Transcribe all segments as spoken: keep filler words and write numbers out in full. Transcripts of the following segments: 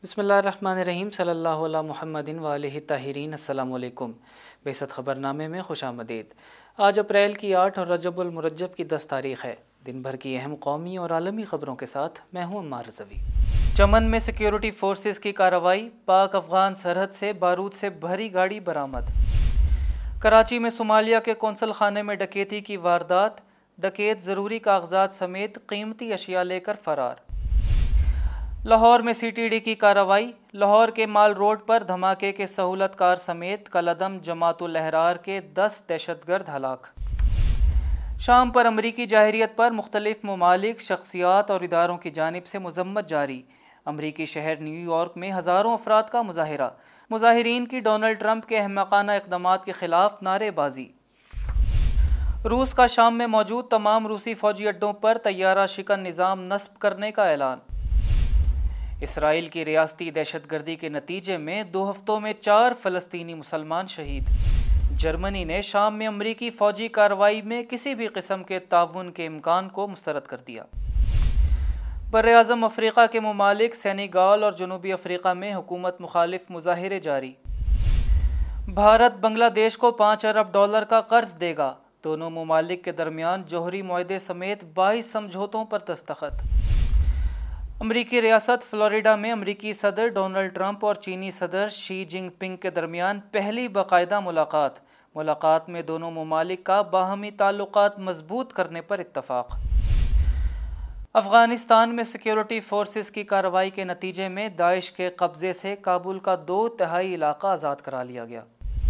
بسم اللہ الرحمن الرحیم صلی اللہ علیہ محمد وآلہ طاہرین۔ السلام علیکم۔ بعثت خبر نامے میں خوش آمدید۔ آج اپریل کی آٹھ اور رجب المرجب کی دس تاریخ ہے۔ دن بھر کی اہم قومی اور عالمی خبروں کے ساتھ میں ہوں عمار رضوی۔ چمن میں سیکیورٹی فورسز کی کارروائی، پاک افغان سرحد سے بارود سے بھری گاڑی برآمد۔ کراچی میں صومالیہ کے قونصل خانے میں ڈکیتی کی واردات، ڈکیت ضروری کاغذات سمیت قیمتی اشیاء لے کر فرار۔ لاہور میں سی ٹی ڈی کی کارروائی، لاہور کے مال روڈ پر دھماکے کے سہولت کار سمیت کالعدم جماعت الاحرار کے دس دہشت گرد ہلاک۔ شام پر امریکی جارحیت پر مختلف ممالک، شخصیات اور اداروں کی جانب سے مذمت جاری۔ امریکی شہر نیو یارک میں ہزاروں افراد کا مظاہرہ، مظاہرین کی ڈونلڈ ٹرمپ کے احمقانہ اقدامات کے خلاف نعرے بازی۔ روس کا شام میں موجود تمام روسی فوجی اڈوں پر طیارہ شکن نظام نصب کرنے کا اعلان۔ اسرائیل کی ریاستی دہشت گردی کے نتیجے میں دو ہفتوں میں چار فلسطینی مسلمان شہید۔ جرمنی نے شام میں امریکی فوجی کارروائی میں کسی بھی قسم کے تعاون کے امکان کو مسترد کر دیا۔ براعظم افریقہ کے ممالک سینیگال اور جنوبی افریقہ میں حکومت مخالف مظاہرے جاری۔ بھارت بنگلہ دیش کو پانچ ارب ڈالر کا قرض دے گا، دونوں ممالک کے درمیان جوہری معاہدے سمیت بائیس سمجھوتوں پر دستخط۔ امریکی ریاست فلوریڈا میں امریکی صدر ڈونلڈ ٹرمپ اور چینی صدر شی جن پنگ کے درمیان پہلی باقاعدہ ملاقات۔ ملاقات میں دونوں ممالک کا باہمی تعلقات مضبوط کرنے پر اتفاق۔ افغانستان میں سیکیورٹی فورسز کی کارروائی کے نتیجے میں داعش کے قبضے سے کابل کا دو تہائی علاقہ آزاد کرا لیا گیا۔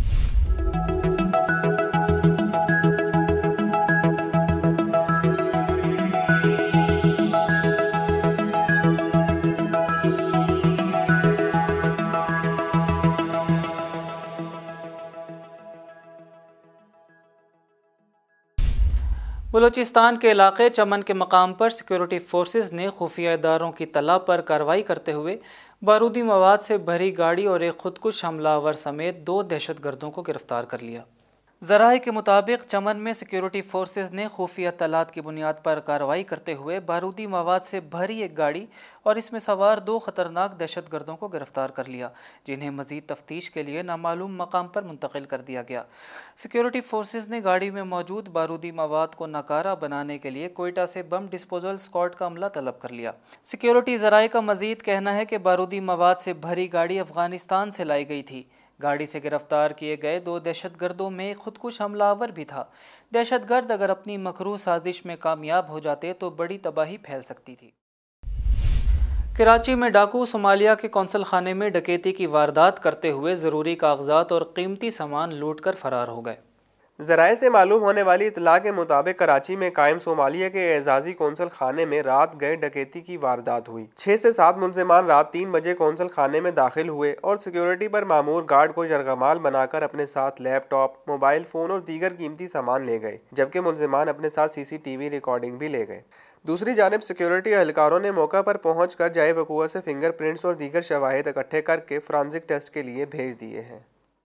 بلوچستان کے علاقے چمن کے مقام پر سیکیورٹی فورسز نے خفیہ اداروں کی اطلاع پر کارروائی کرتے ہوئے بارودی مواد سے بھری گاڑی اور ایک خودکش حملہ آور سمیت دو دہشت گردوں کو گرفتار کر لیا۔ ذرائع کے مطابق چمن میں سیکیورٹی فورسز نے خفیہ اطلاعات کی بنیاد پر کارروائی کرتے ہوئے بارودی مواد سے بھری ایک گاڑی اور اس میں سوار دو خطرناک دہشت گردوں کو گرفتار کر لیا، جنہیں مزید تفتیش کے لیے نامعلوم مقام پر منتقل کر دیا گیا۔ سیکیورٹی فورسز نے گاڑی میں موجود بارودی مواد کو ناکارہ بنانے کے لیے کوئٹہ سے بم ڈسپوزل اسکواڈ کا عملہ طلب کر لیا۔ سیکیورٹی ذرائع کا مزید کہنا ہے کہ بارودی مواد سے بھری گاڑی افغانستان سے لائی گئی تھی۔ گاڑی سے گرفتار کیے گئے دو دہشت گردوں میں ایک خودکش حملہ آور بھی تھا۔ دہشت گرد اگر اپنی مکروہ سازش میں کامیاب ہو جاتے تو بڑی تباہی پھیل سکتی تھی۔ کراچی میں ڈاکو صومالیہ کے قونصل خانے میں ڈکیتی کی واردات کرتے ہوئے ضروری کاغذات اور قیمتی سامان لوٹ کر فرار ہو گئے۔ ذرائع سے معلوم ہونے والی اطلاع کے مطابق کراچی میں قائم صومالیہ کے اعزازی قونصل خانے میں رات گئے ڈکیتی کی واردات ہوئی۔ چھ سے سات ملزمان رات تین بجے قونصل خانے میں داخل ہوئے اور سیکیورٹی پر مامور گارڈ کو یرغمال بنا کر اپنے ساتھ لیپ ٹاپ، موبائل فون اور دیگر قیمتی سامان لے گئے، جبکہ ملزمان اپنے ساتھ سی سی ٹی وی ریکارڈنگ بھی لے گئے۔ دوسری جانب سیکیورٹی اہلکاروں نے موقع پر پہنچ کر جائے وقوع سے فنگر پرنٹس اور دیگر شواہد اکٹھے کر کے فرانزک ٹیسٹ کے لیے بھیج دیے ہیں۔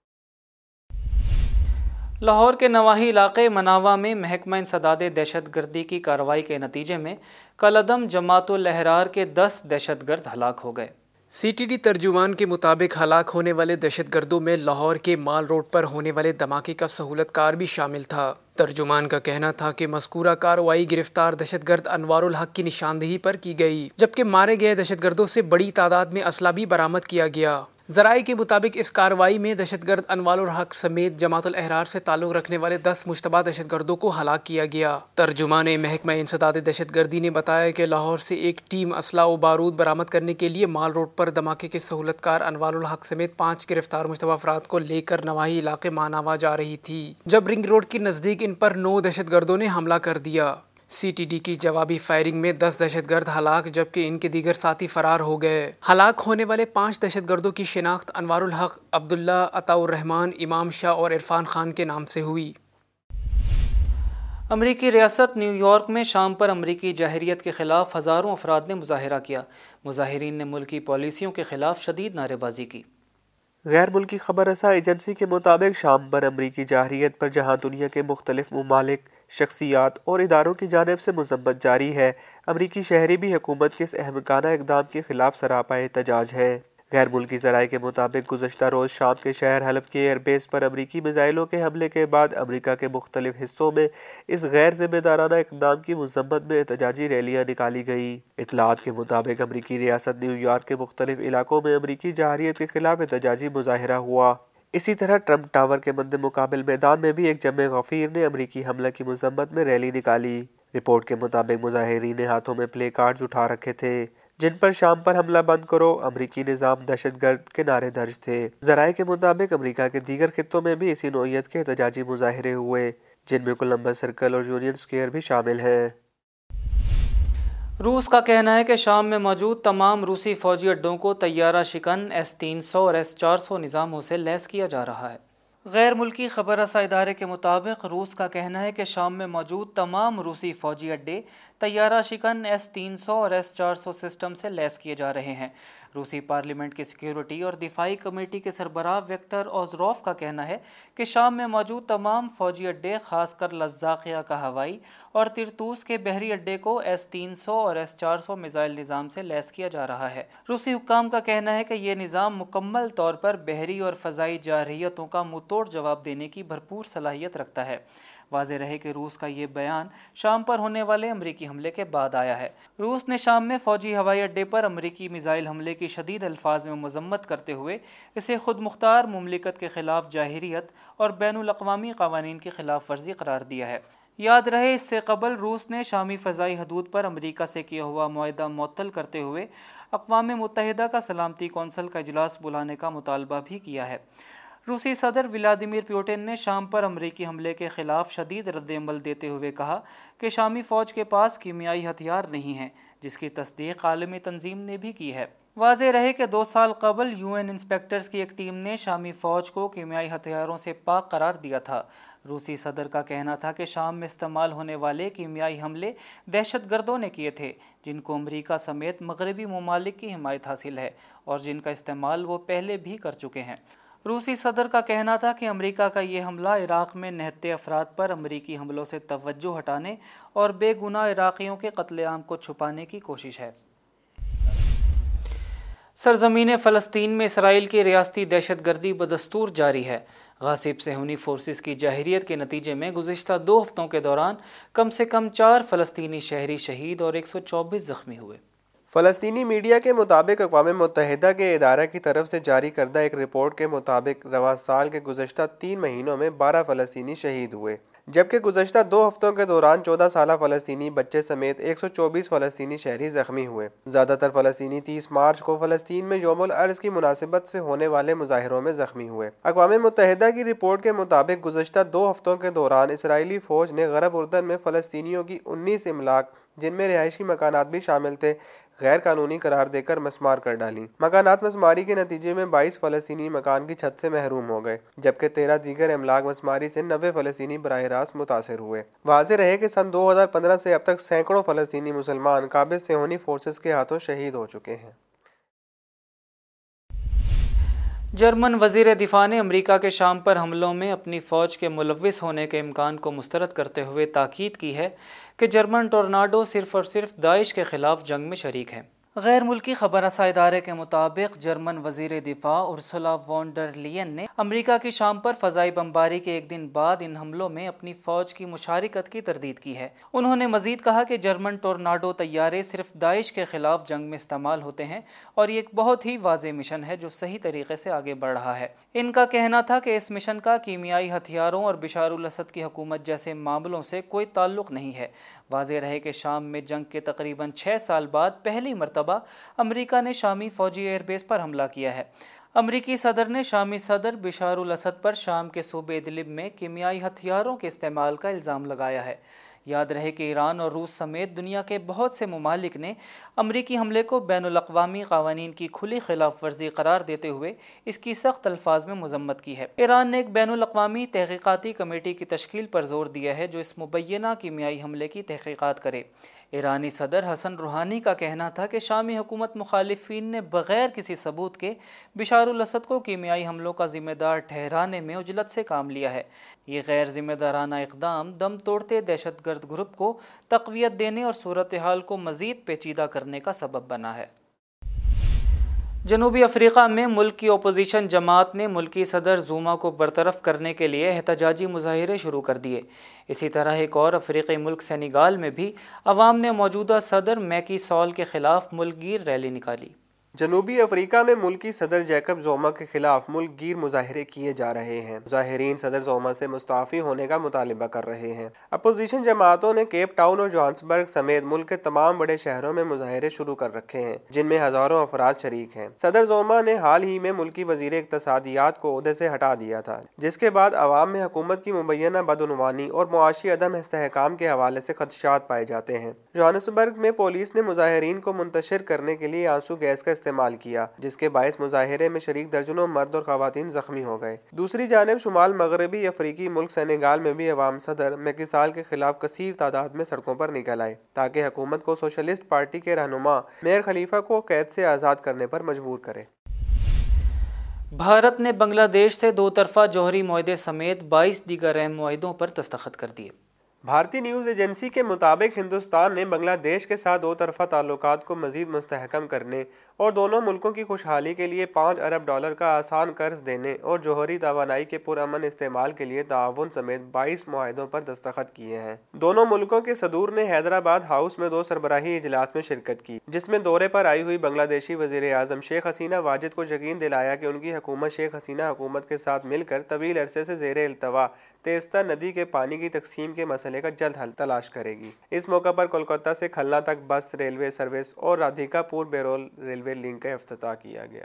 لاہور کے نواحی علاقے مناوا میں محکمہ انسداد دہشت گردی کی کارروائی کے نتیجے میں کالعدم جماعت الاحرار کے دس دہشت گرد ہلاک ہو گئے۔ سی ٹی ڈی ترجمان کے مطابق ہلاک ہونے والے دہشت گردوں میں لاہور کے مال روڈ پر ہونے والے دھماکے کا سہولت کار بھی شامل تھا۔ ترجمان کا کہنا تھا کہ مذکورہ کارروائی گرفتار دہشت گرد انوار الحق کی نشاندہی پر کی گئی، جبکہ مارے گئے دہشت گردوں سے بڑی تعداد میں اسلحہ بھی برآمد کیا گیا۔ ذرائع کے مطابق اس کارروائی میں دہشت گرد انوار الحق سمیت جماعت الاحرار سے تعلق رکھنے والے دس مشتبہ دہشت گردوں کو ہلاک کیا گیا۔ ترجمان محکمہ انسداد دہشت گردی نے بتایا کہ لاہور سے ایک ٹیم اسلحہ و بارود برآمد کرنے کے لیے مال روڈ پر دھماکے کے سہولت کار انوار الحق سمیت پانچ گرفتار مشتبہ افراد کو لے کر نواحی علاقے ماناوا جا رہی تھی، جب رنگ روڈ کے نزدیک ان پر نو دہشت گردوں نے حملہ کر دیا۔ سی ٹی ڈی کی جوابی فائرنگ میں دس دہشت گرد ہلاک جبکہ ان کے دیگر ساتھی فرار ہو گئے۔ ہلاک ہونے والے پانچ دہشت گردوں کی شناخت انوار الحق، عبداللہ، عطاء الرحمان، امام شاہ اور عرفان خان کے نام سے ہوئی۔ امریکی ریاست نیو یارک میں شام پر امریکی جارحیت کے خلاف ہزاروں افراد نے مظاہرہ کیا۔ مظاہرین نے ملکی پالیسیوں کے خلاف شدید نعرے بازی کی۔ غیر ملکی خبر رساں ایجنسی کے مطابق شام پر امریکی جارحیت پر جہاں دنیا کے مختلف ممالک، شخصیات اور اداروں کی جانب سے مذمت جاری ہے، امریکی شہری بھی حکومت کے اس احمقانہ اقدام کے خلاف سراپا احتجاج ہیں۔ غیر ملکی ذرائع کے مطابق گزشتہ روز شام کے شہر حلب کے ایئر بیس پر امریکی میزائلوں کے حملے کے بعد امریکہ کے مختلف حصوں میں اس غیر ذمہ دارانہ اقدام کی مذمت میں احتجاجی ریلیاں نکالی گئیں۔ اطلاعات کے مطابق امریکی ریاست نیو یارک کے مختلف علاقوں میں امریکی جارحیت کے خلاف احتجاجی مظاہرہ ہوا۔ اسی طرح ٹرمپ ٹاور کے مد مقابل میدان میں بھی ایک جمع غفیر نے امریکی حملے کی مذمت میں ریلی نکالی۔ رپورٹ کے مطابق مظاہرین نے ہاتھوں میں پلے کارڈز اٹھا رکھے تھے جن پر شام پر حملہ بند کرو، امریکی نظام دہشت گرد کے نعرے درج تھے۔ ذرائع کے مطابق امریکہ کے دیگر خطوں میں بھی اسی نوعیت کے احتجاجی مظاہرے ہوئے جن میں کولمبس سرکل اور یونین سکوئر بھی شامل ہیں۔ روس کا کہنا ہے کہ شام میں موجود تمام روسی فوجی اڈوں کو طیارہ شکن ایس تین سو اور ایس چار سو نظاموں سے لیس کیا جا رہا ہے۔ غیر ملکی خبر رساں ادارے کے مطابق روس کا کہنا ہے کہ شام میں موجود تمام روسی فوجی اڈے طیارہ شکن ایس تین سو اور ایس چار سو سسٹم سے لیس کیے جا رہے ہیں۔ روسی پارلیمنٹ کی سیکیورٹی اور دفاعی کمیٹی کے سربراہ وکٹر اوزروف کا کہنا ہے کہ شام میں موجود تمام فوجی اڈے خاص کر لزاقیہ کا ہوائی اور ترتوس کے بحری اڈے کو ایس تین سو اور ایس چار سو میزائل نظام سے لیس کیا جا رہا ہے۔ روسی حکام کا کہنا ہے کہ یہ نظام مکمل طور پر بحری اور فضائی جارحیتوں کا منہ توڑ جواب دینے کی بھرپور صلاحیت رکھتا ہے۔ واضح رہے کہ روس کا یہ بیان شام پر ہونے والے امریکی حملے کے بعد آیا ہے۔ روس نے شام میں فوجی ہوائی اڈے پر امریکی میزائل حملے کی شدید الفاظ میں مذمت کرتے ہوئے اسے خود مختار مملکت کے خلاف جارحیت اور بین الاقوامی قوانین کی خلاف ورزی قرار دیا ہے۔ یاد رہے اس سے قبل روس نے شامی فضائی حدود پر امریکہ سے کیا ہوا معاہدہ معطل کرتے ہوئے اقوام متحدہ کا سلامتی کونسل کا اجلاس بلانے کا مطالبہ بھی کیا ہے۔ روسی صدر ولادیمیر پوٹن نے شام پر امریکی حملے کے خلاف شدید رد عمل دیتے ہوئے کہا کہ شامی فوج کے پاس کیمیائی ہتھیار نہیں ہیں، جس کی تصدیق عالمی تنظیم نے بھی کی ہے۔ واضح رہے کہ دو سال قبل یو این انسپیکٹرز کی ایک ٹیم نے شامی فوج کو کیمیائی ہتھیاروں سے پاک قرار دیا تھا۔ روسی صدر کا کہنا تھا کہ شام میں استعمال ہونے والے کیمیائی حملے دہشت گردوں نے کیے تھے جن کو امریکہ سمیت مغربی ممالک کی حمایت حاصل ہے اور جن کا استعمال وہ پہلے بھی کر چکے ہیں۔ روسی صدر کا کہنا تھا کہ امریکہ کا یہ حملہ عراق میں نہتے افراد پر امریکی حملوں سے توجہ ہٹانے اور بے گناہ عراقیوں کے قتل عام کو چھپانے کی کوشش ہے۔ سرزمین فلسطین میں اسرائیل کی ریاستی دہشت گردی بدستور جاری ہے۔ غاصب صہیونی فورسز کی جارحیت کے نتیجے میں گزشتہ دو ہفتوں کے دوران کم سے کم چار فلسطینی شہری شہید اور ایک سو چوبیس زخمی ہوئے۔ فلسطینی میڈیا کے مطابق اقوام متحدہ کے ادارہ کی طرف سے جاری کردہ ایک رپورٹ کے مطابق رواں سال کے گزشتہ تین مہینوں میں بارہ فلسطینی شہید ہوئے، جبکہ گزشتہ دو ہفتوں کے دوران چودہ سالہ فلسطینی بچے سمیت ایک سو چوبیس فلسطینی شہری زخمی ہوئے۔ زیادہ تر فلسطینی تیس مارچ کو فلسطین میں یوم الارض کی مناسبت سے ہونے والے مظاہروں میں زخمی ہوئے۔ اقوام متحدہ کی رپورٹ کے مطابق گزشتہ دو ہفتوں کے دوران اسرائیلی فوج نے غرب اردن میں فلسطینیوں کی انیس املاک، جن میں رہائشی مکانات بھی شامل تھے، غیر قانونی قرار دے کر مسمار کر ڈالی۔ مکانات مسماری کے نتیجے میں بائیس فلسطینی مکان کی چھت سے محروم ہو گئے، جبکہ تیرہ دیگر املاک مسماری سے نوے فلسطینی براہ راست متاثر ہوئے۔ واضح رہے کہ سن دو ہزار پندرہ سے اب تک سینکڑوں فلسطینی مسلمان قابض صہیونی فورسز کے ہاتھوں شہید ہو چکے ہیں۔ جرمن وزیر دفاع نے امریکہ کے شام پر حملوں میں اپنی فوج کے ملوث ہونے کے امکان کو مسترد کرتے ہوئے تاکید کی ہے کہ جرمن ٹورناڈو صرف اور صرف داعش کے خلاف جنگ میں شریک ہے۔ غیر ملکی خبر رساں ادارے کے مطابق جرمن وزیر دفاع ارسولا وان ڈر لیئن نے امریکہ کی شام پر فضائی بمباری کے ایک دن بعد ان حملوں میں اپنی فوج کی مشارکت کی تردید کی ہے۔ انہوں نے مزید کہا کہ جرمن ٹورناڈو طیارے صرف داعش کے خلاف جنگ میں استعمال ہوتے ہیں اور یہ ایک بہت ہی واضح مشن ہے جو صحیح طریقے سے آگے بڑھ رہا ہے۔ ان کا کہنا تھا کہ اس مشن کا کیمیائی ہتھیاروں اور بشار الاسد کی حکومت جیسے معاملوں سے کوئی تعلق نہیں ہے۔ واضح رہے کہ شام میں جنگ کے تقریباً چھ سال بعد پہلی مرتبہ امریکہ نے شامی فوجی ایئر بیس پر حملہ کیا ہے۔ امریکی صدر نے شامی صدر بشار الاسد پر شام کے صوبے ادلب میں کیمیائی ہتھیاروں کے استعمال کا الزام لگایا ہے۔ یاد رہے کہ ایران اور روس سمیت دنیا کے بہت سے ممالک نے امریکی حملے کو بین الاقوامی قوانین کی کھلی خلاف ورزی قرار دیتے ہوئے اس کی سخت الفاظ میں مذمت کی ہے۔ ایران نے ایک بین الاقوامی تحقیقاتی کمیٹی کی تشکیل پر زور دیا ہے جو اس مبینہ کیمیائی حملے کی تحقیقات کرے۔ ایرانی صدر حسن روحانی کا کہنا تھا کہ شامی حکومت مخالفین نے بغیر کسی ثبوت کے بشار الاسد کو کیمیائی حملوں کا ذمہ دار ٹھہرانے میں عجلت سے کام لیا ہے۔ یہ غیر ذمہ دارانہ اقدام دم توڑتے دہشت گرد گروپ کو تقویت دینے اور صورتحال کو مزید پیچیدہ کرنے کا سبب بنا ہے۔ جنوبی افریقہ میں ملک کی اپوزیشن جماعت نے ملکی صدر زوما کو برطرف کرنے کے لیے احتجاجی مظاہرے شروع کر دیے۔ اسی طرح ایک اور افریقی ملک سینیگال میں بھی عوام نے موجودہ صدر میکی سال کے خلاف ملک گیر ریلی نکالی۔ جنوبی افریقہ میں ملکی صدر جیکب زوما کے خلاف ملک گیر مظاہرے کیے جا رہے ہیں۔ مظاہرین صدر زوما سے مستعفی ہونے کا مطالبہ کر رہے ہیں۔ اپوزیشن جماعتوں نے کیپ ٹاؤن اور جوہانسبرگ سمیت ملک کے تمام بڑے شہروں میں مظاہرے شروع کر رکھے ہیں، جن میں ہزاروں افراد شریک ہیں۔ صدر زوما نے حال ہی میں ملکی وزیر اقتصادیات کو عہدے سے ہٹا دیا تھا، جس کے بعد عوام میں حکومت کی مبینہ بدعنوانی اور معاشی عدم استحکام کے حوالے سے خدشات پائے جاتے ہیں۔ جوہانسبرگ میں پولیس نے مظاہرین کو منتشر کرنے کے لیے آنسو گیس کا استعمال کیا، جس کے باعث مظاہرے میں شریک درجنوں مرد اور خواتین زخمی ہو گئے۔ دوسری جانب شمال مغربی افریقی ملک سینیگال میں بھی عوام صدر میکی سال کے خلاف کثیر تعداد میں سڑکوں پر نکل آئے تاکہ حکومت کو سوشلسٹ پارٹی کے رہنما میر خلیفہ کو قید سے آزاد کرنے پر مجبور کرے۔ بھارت نے بنگلہ دیش سے دو طرفہ جوہری معاہدے سمیت بائیس دیگر اہم معاہدوں پر دستخط کر دیے۔ بھارتی نیوز ایجنسی کے مطابق ہندوستان نے بنگلہ دیش کے ساتھ دو طرفہ تعلقات کو مزید مستحکم کرنے اور دونوں ملکوں کی خوشحالی کے لیے پانچ ارب ڈالر کا آسان قرض دینے اور جوہری توانائی کے پرامن استعمال کے لیے تعاون سمیت بائیس معاہدوں پر دستخط کیے ہیں۔ دونوں ملکوں کے صدور نے حیدرآباد ہاؤس میں دو سربراہی اجلاس میں شرکت کی، جس میں دورے پر آئی ہوئی بنگلہ دیشی وزیر اعظم شیخ حسینہ واجد کو یقین دلایا کہ ان کی حکومت شیخ حسینہ حکومت کے ساتھ مل کر طویل عرصے سے زیر التوا تیستا ندی کے پانی کی تقسیم کے مسئلے کا جلد حل تلاش کرے گی۔ اس موقع پر کولکاتہ سے کھلنا تک بس ریلوے سروس اور رادھیکا پور بیرول ریلوے لنک کا افتتاح کیا گیا۔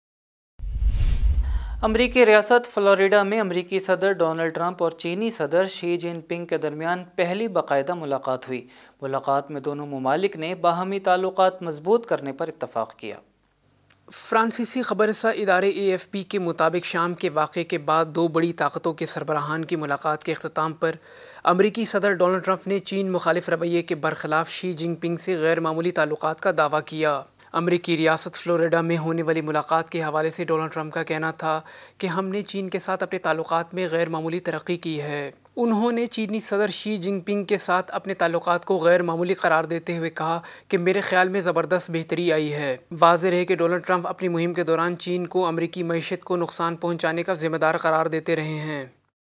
امریکی ریاست فلوریڈا میں امریکی صدر ڈونلڈ ٹرمپ اور چینی صدر شی جن پنگ کے درمیان پہلی باقاعدہ ملاقات ہوئی۔ ملاقات میں دونوں ممالک نے باہمی تعلقات مضبوط کرنے پر اتفاق کیا۔ فرانسیسی خبر رساں ادارے اے ایف پی کے مطابق شام کے واقعے کے بعد دو بڑی طاقتوں کے سربراہان کی ملاقات کے اختتام پر امریکی صدر ڈونلڈ ٹرمپ نے چین مخالف رویے کے برخلاف شی جن پنگ سے غیر معمولی تعلقات کا دعویٰ کیا۔ امریکی ریاست فلوریڈا میں ہونے والی ملاقات کے حوالے سے ڈونلڈ ٹرمپ کا کہنا تھا کہ ہم نے چین کے ساتھ اپنے تعلقات میں غیر معمولی ترقی کی ہے۔ انہوں نے چینی صدر شی جن پنگ کے ساتھ اپنے تعلقات کو غیر معمولی قرار دیتے ہوئے کہا کہ میرے خیال میں زبردست بہتری آئی ہے۔ واضح ہے کہ ڈونلڈ ٹرمپ اپنی مہم کے دوران چین کو امریکی معیشت کو نقصان پہنچانے کا ذمہ دار قرار دیتے رہے ہیں۔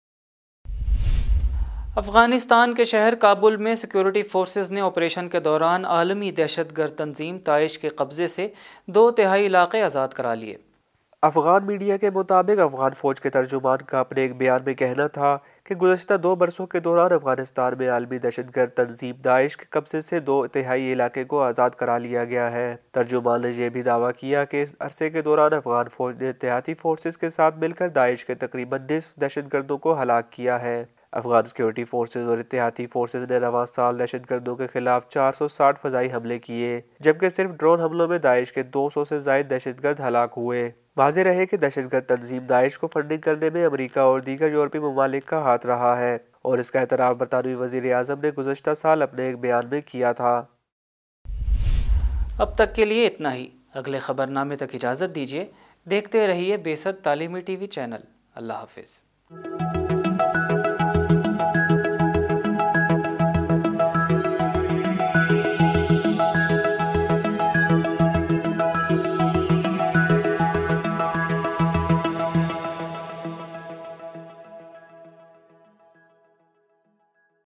افغانستان کے شہر کابل میں سیکیورٹی فورسز نے آپریشن کے دوران عالمی دہشت گرد تنظیم داعش کے قبضے سے دو تہائی علاقے آزاد کرا لیے۔ افغان میڈیا کے مطابق افغان فوج کے ترجمان کا اپنے ایک بیان میں کہنا تھا کہ گزشتہ دو برسوں کے دوران افغانستان میں عالمی دہشت گرد تنظیم داعش کے قبضے سے دو تہائی علاقے کو آزاد کرا لیا گیا ہے۔ ترجمان نے یہ بھی دعویٰ کیا کہ اس عرصے کے دوران افغان فوج نے اتحادی فورسز کے ساتھ مل کر داعش کے تقریباً نصف دہشت گردوں کو ہلاک کیا ہے۔ افغان سیکیورٹی فورسز اور اتحادی فورسز نے رواں سال دہشت گردوں کے خلاف چار سو ساٹھ فضائی حملے کیے، جبکہ صرف ڈرون حملوں میں داعش کے دو سو سے زائد دہشت گرد ہلاک ہوئے۔ واضح رہے کہ دہشت گرد تنظیم داعش کو فنڈنگ کرنے میں امریکہ اور دیگر یورپی ممالک کا ہاتھ رہا ہے، اور اس کا اعتراف برطانوی وزیر اعظم نے گزشتہ سال اپنے ایک بیان میں کیا تھا۔ اب تک کے لیے اتنا ہی۔ اگلے خبر نامے تک اجازت دیجیے۔ دیکھتے رہیے بیست تعلیمی ٹی وی چینل۔ اللہ حافظ۔